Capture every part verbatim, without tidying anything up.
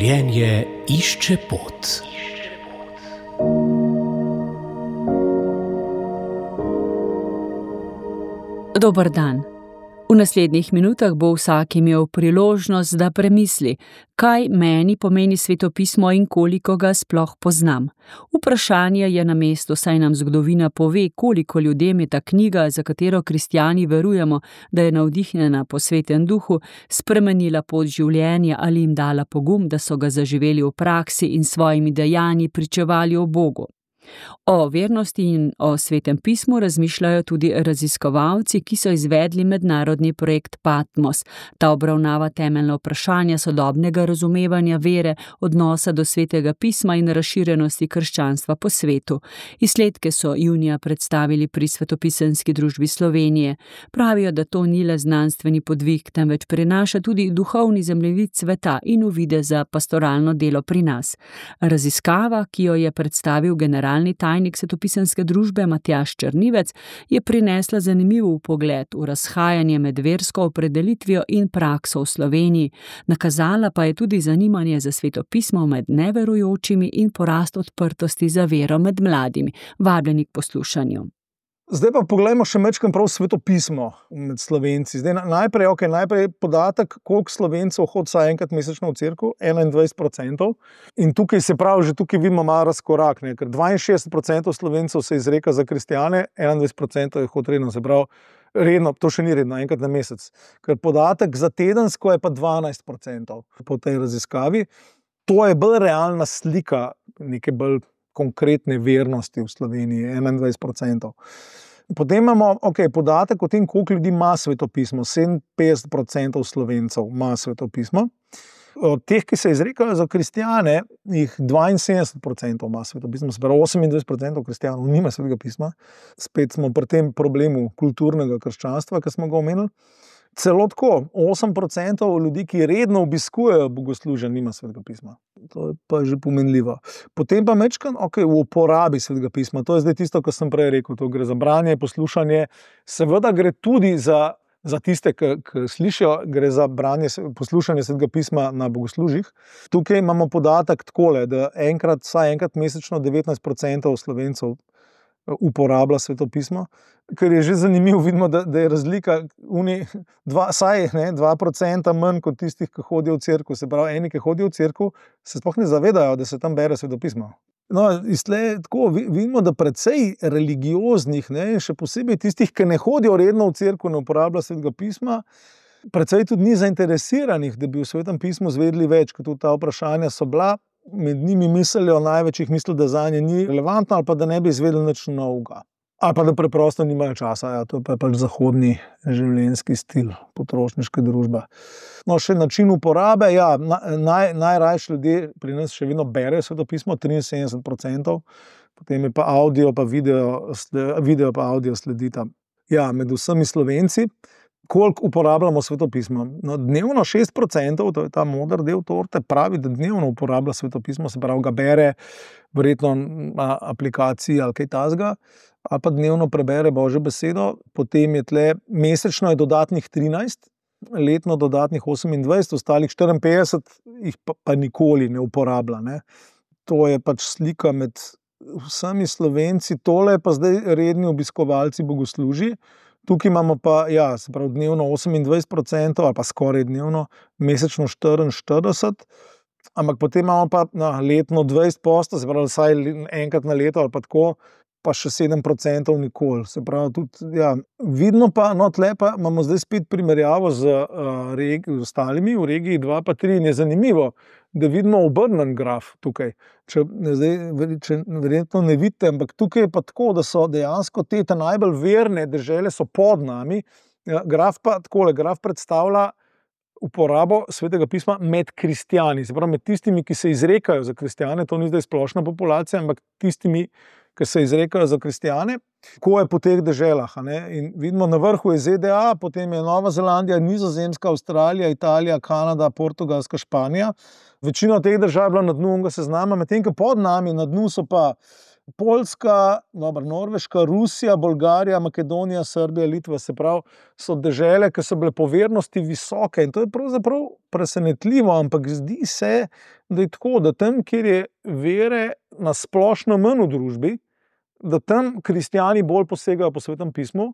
Življenje išče pot. Dober dan. V naslednjih minutah bo vsak imel priložnost, da premisli, kaj meni pomeni svetopismo in koliko ga sploh poznam. Vprašanje je na mestu, saj nam zgodovina pove, koliko ljudem je ta knjiga, za katero kristjani verujemo, da je navdihnjena po Svetem Duhu, spremenila pot življenja ali jim dala pogum, da so ga zaživeli v praksi in svojimi dejanji pričevali o Bogu. O vernosti in o Svetem pismu razmišljajo tudi raziskovalci, ki so izvedli mednarodni projekt Patmos. Ta obravnava temeljna vprašanja sodobnega razumevanja vere, odnosa do Svetega pisma in razširjenosti krščanstva po svetu. Izsledke so junija predstavili pri Svetopisemski družbi Slovenije. Pravijo, da to ni le znanstveni podvig, temveč prinaša tudi duhovni zemljevid sveta in uvide za pastoralno delo pri nas. Raziskava, ki jo je predstavil generalni tajnik Svetopisemske družbe Matjaž Črnivec, je prinesla zanimiv vpogled v razhajanje med versko opredelitvijo in prakso v Sloveniji. Nakazala pa je tudi zanimanje za svetopismo med neverujočimi in porast odprtosti za vero med mladimi. Vabljeni k poslušanju. Zdaj pa poglejmo še mečkam prav svetopismo med Slovenci. Zdaj, najprej, okay, najprej podatek, koliko Slovencev hodi vsaj enkrat mesečno v cerkev, enaindvajset procentov. In tukaj se pravi, že tukaj vidimo malo razkorak, ne? Ker dvainšestdeset procentov Slovencev se izreka za kristjane, enaindvajset procentov je hodi redno, se pravi, redno, to še ni redno, enkrat na mesec. Ker podatek za tedensko je pa dvanajst procentov po tej raziskavi. To je bolj realna slika neke bolj konkretne vernosti v Sloveniji, enaindvajset procentov. Potem imamo okay, podatek o tem, koliko ljudi ima svetopismo. sedeminpetdeset procentov Slovencev ima svetopismo. Od teh, ki se izrekajo za kristjane, jih dvainsedemdeset procentov ima svetopismo, se pravi osemindvajset procentov kristjanov nima svetega pisma. Spet smo pri tem problemu kulturnega krščanstva, ki smo ga omenili. Celo tako, osem procentov ljudi, ki redno obiskujejo bogoslužja, nima svetega pisma. To je pa že pomenljivo. Potem pa mečkan, ok, v uporabi svetega pisma. To je zdaj tisto, kar sem prej rekel. To gre za branje, poslušanje. Seveda gre tudi za, za tiste, ki, ki slišijo, gre za branje, poslušanje svetega pisma na bogoslužjih. Tukaj imamo podatek takole, da enkrat, vsaj enkrat mesečno devetnajst procentov Slovencev uporablja svetopismo, ker je že zanimivo, vidimo, da, da je razlika uni, dva, saj ne, dva procenta manj kot tistih, ki hodijo v cerkev. Se pravi, eni, ki hodijo v cerkev, se sploh ne zavedajo, da se tam bere svetopismo. No, iztle, tako, vidimo, da precej religioznih, ne, še posebej tistih, ki ne hodijo redno v cerkev, ne uporablja svetega pisma, precej tudi ni zainteresiranih, da bi v svetem pismu zvedeli več, kot tudi ta vprašanja so bila. Med njimi mislijo, največ jih mislijo, da zanje ni relevantno ali pa da ne bi izvedeli nič novega. Ali pa da preprosto nimajo časa. Ja, to je pa pač zahodni življenjski stil, potrošniška družba. No, še način uporabe. Ja, naj, najrajši ljudje pri nas še vedno berejo svetopismo, triinsedemdeset procentov. Potem je pa audio, pa video, video pa audio sledita. Ja, med vsemi Slovenci. Koliko uporabljamo svetopismo? No, dnevno šest procentov, to je ta moder del torte, pravi, da dnevno uporablja svetopismo, se pravi, ga bere verjetno na aplikaciji ali kaj tasga, ali pa dnevno prebere Božjo besedo, potem je tle, mesečno je dodatnih trinajst, letno dodatnih osemindvajset, ostalih štiriinpetdeset jih pa, pa nikoli ne uporablja. Ne? To je pač slika med vsemi Slovenci, tole je pa zdaj redni obiskovalci bogoslužij. Tukaj imamo pa, ja, se pravi, dnevno osemindvajset procentov ali pa skoraj dnevno, mesečno štiriinštirideset, ampak potem imamo pa na letno dvajset posto, se pravi, vsaj enkrat na leto ali pa tako, pa še sedem procentov nikoli. Se pravi, tudi, ja, vidno pa, no, tle pa imamo zdaj spet primerjavo z uh, regi, ostalimi, v regiji dva pa tri, in je zanimivo, da vidimo obrnen graf tukaj. Če, zdaj, če verjetno ne vidite, ampak tukaj je pa tako, da so dejansko te najbolj verne dežele so pod nami. Graf pa takole, graf predstavlja uporabo svetega pisma med kristjani. Se pravi, med tistimi, ki se izrekajo za kristjane, to ni zdaj splošna populacija, ampak tistimi, ki se izrekajo za kristjane, ko je po teh deželah. A ne? In vidimo, na vrhu je Z D A, potem je Nova Zelandija, Nizozemska, Avstralija, Italija, Kanada, Portugalska, Španija. Večina teh držav je bila na dnu onega seznama, medtem ko pod nami na dnu so pa Poljska, dobro, Norveška, Rusija, Bolgarija, Makedonija, Srbija, Litva, se pravi, so dežele, ki so bile po vernosti visoke in to je pravzaprav presenetljivo, ampak zdi se, da je tako, da tam, kjer je vere na splošno manj v družbi, da tam kristjani bolj posegajo po Svetem pismu,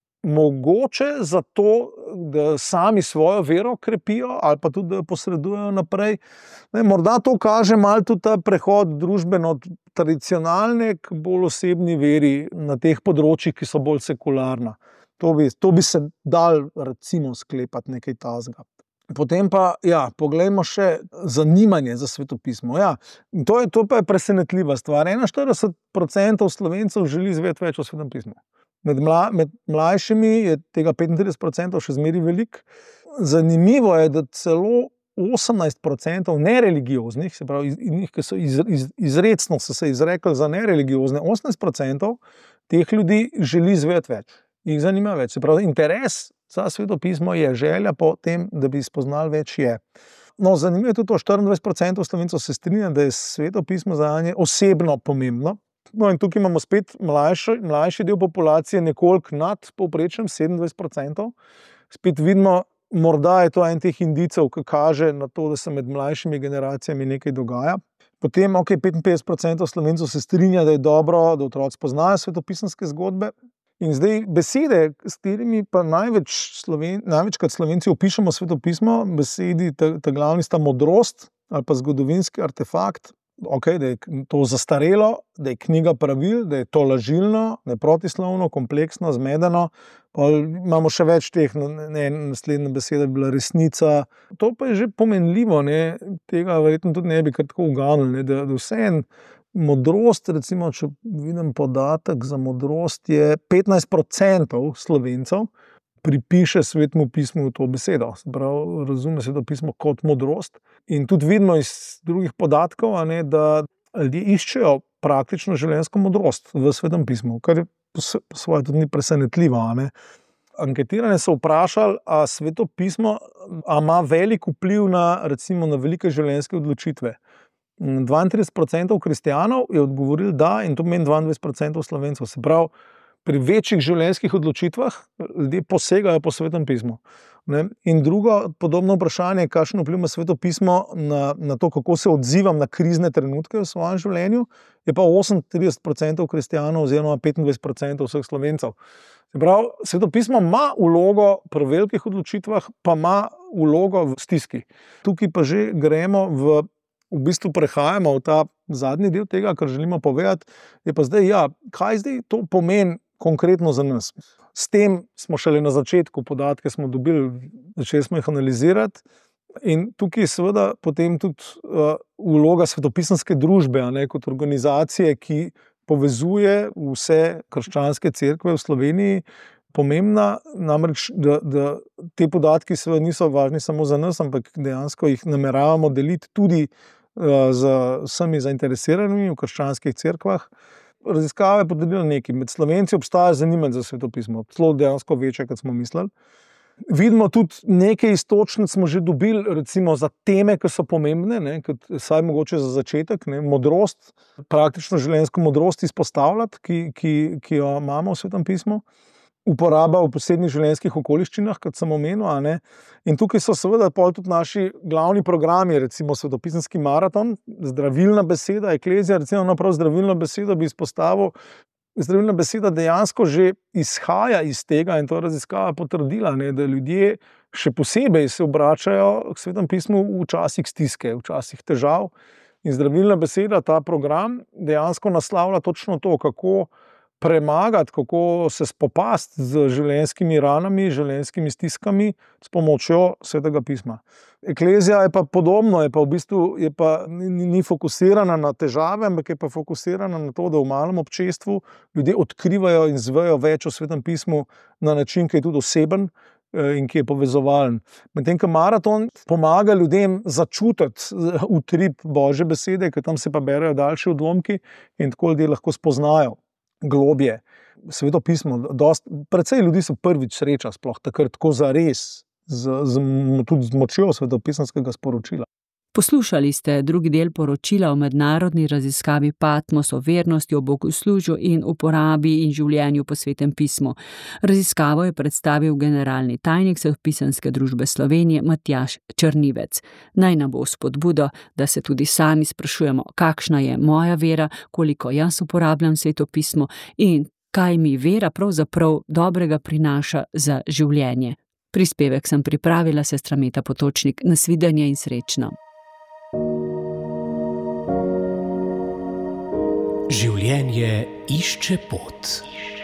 mogoče zato, da sami svojo vero krepijo ali pa tudi, da posredujejo naprej. Ne, morda to kaže malo tudi ta prehod družbeno od tradicionalne k bolj osebni veri na teh področjih, ki so bolj sekularna. To bi, to bi se dal recimo sklepati nekaj takega. Potem pa, ja, poglejmo še zanimanje za svetopismo. Ja, to, je, to pa je presenetljiva stvar. enainštirideset procentov Slovencev želi izvedeti več o Svetem pismu. Med, mla, med mlajšimi je tega petintrideset procentov še zmeraj veliko. Zanimivo je, da celo osemnajst procentov nereligioznih, se pravi, njih, ki so iz, iz, izrecno so se izrekli za nereligiozne, osemnajst procentov teh ljudi želi izvedeti več. Jih zanima več. Se pravi, interes za Sveto pismo je, želja po tem, da bi spoznali več je. No, zanimivo je tudi to, štiriindvajset procentov Slovencev se strinja, da je Sveto pismo zanje osebno pomembno. No, in tukaj imamo spet mlajši, mlajši del populacije, nekoliko nad povprečjem, sedemindvajset procentov. Spet vidimo, morda je to en teh indicev, ki kaže na to, da se med mlajšimi generacijami nekaj dogaja. Potem, ok, petinpetdeset procentov Slovencev se strinja, da je dobro, da otroci poznajo svetopisanske zgodbe. In zdaj besede, s katerimi pa največ Sloven, največkrat Slovenci opišemo Sveto pismo, besedi, ta, ta glavni sta modrost ali pa zgodovinski artefakt. Ok, da je to zastarelo, da je knjiga pravil, da je to lažilno, da je protislovno, kompleksno, zmedeno. Pa imamo še več teh, ne, naslednja beseda bi bila resnica. To pa je že pomenljivo, ne, tega verjetno tudi ne bi kar tako uganili, da, da vseeno modrost, recimo, če vidim podatek za modrost, je petnajst procentov Slovencev pripiše Svetemu pismu to besedo. Se pravi, razume Sveto pismo kot modrost. In tudi vidimo iz drugih podatkov, a ne, da ljudje iščejo praktično življenjsko modrost v Svetem pismu, kar je po svoje tudi ni presenetljivo. A ne. Anketirane so vprašali, a Sveto pismo a ima velik vpliv na, recimo, na velike življenjske odločitve. dvaintrideset procentov kristjanov je odgovoril da, in to pomeni dvaindvajset procentov Slovencev. Se pravi, pri večjih življenjskih odločitvah ljudje posegajo po Svetem pismu. Ne? In drugo podobno vprašanje, kakšen vpliv ima Sveto pismo na, na to, kako se odzivam na krizne trenutke v svojem življenju, je pa osemintrideset procentov kristjanov oziroma petindvajset procentov vseh Slovencev. Se pravi, Sveto pismo ima vlogo pri velikih odločitvah, pa ima vlogo v stiski. Tukaj pa že gremo v V bistvu prehajamo v ta zadnji del tega, kar želimo povedati, je pa zdaj, ja, kaj zdaj to pomeni konkretno za nas. S tem smo šele na začetku, podatke smo dobili, začeli smo jih analizirati in tukaj je seveda potem tudi uh, vloga svetopisanske družbe, a ne, kot organizacije, ki povezuje vse krščanske cerkve v Sloveniji, pomembna, namreč, da, da te podatki seveda niso važni samo za nas, ampak dejansko jih nameravamo deliti tudi z vsemi zainteresiranimi v krščanskih cerkvah. Raziskava je potrdila nekaj. Med Slovenci obstaja zanimanje za Sveto pismo, celo dejansko večje, kot smo mislili. Vidimo tudi nekaj iztočnic smo že dobili, recimo za teme, ki so pomembne, ne, kot saj mogoče za začetek, ne, modrost, praktično življenjsko modrost izpostavljati, ki, ki, ki jo imamo v Svetem pismu. Uporaba v posebnih življenjskih okoliščinah, kot sem omenil, a ne. In tukaj so seveda pol tudi naši glavni programi, recimo svetopisanski maraton, zdravilna beseda, eklezija, recimo naprav zdravilno besedo bi izpostavil. Zdravilna beseda dejansko že izhaja iz tega in to raziskava potrdila, ne, da ljudje še posebej se obračajo k Svetem pismu v časih stiske, v časih težav. In zdravilna beseda, ta program, dejansko naslavlja točno to, kako premagati, kako se spopasti z življenjskimi ranami, življenjskimi stiskami s pomočjo Svetega pisma. Eklezija je pa podobno, je pa v bistvu je pa, ni, ni fokusirana na težave, ampak je pa fokusirana na to, da v malem občestvu ljudje odkrivajo in zvejo več o Svetem pismu na način, ki je tudi oseben in ki je povezovalen. Medtem ko maraton pomaga ljudem začutiti utrip Božje besede, ker tam se pa berejo daljši odlomki in tako ljudje lahko spoznajo globje Sveto pismo. Dost, precej ljudi se prvič sreča sploh takrat tako zares, z, z, tudi z močjo svetopisanskega sporočila. Poslušali ste drugi del poročila o mednarodni raziskavi Patmos o vernosti, o bogoslužju in uporabi in življenju po Svetem pismu. Raziskavo je predstavil generalni tajnik Vsepisanske družbe Slovenije Matjaž Črnivec. Naj nam bo spodbudo, da se tudi sami sprašujemo, kakšna je moja vera, koliko jaz uporabljam Sveto pismo in kaj mi vera pravzaprav dobrega prinaša za življenje. Prispevek sem pripravila sestra Meta Potočnik. Nasvidenje in srečno. Življenje išče pot.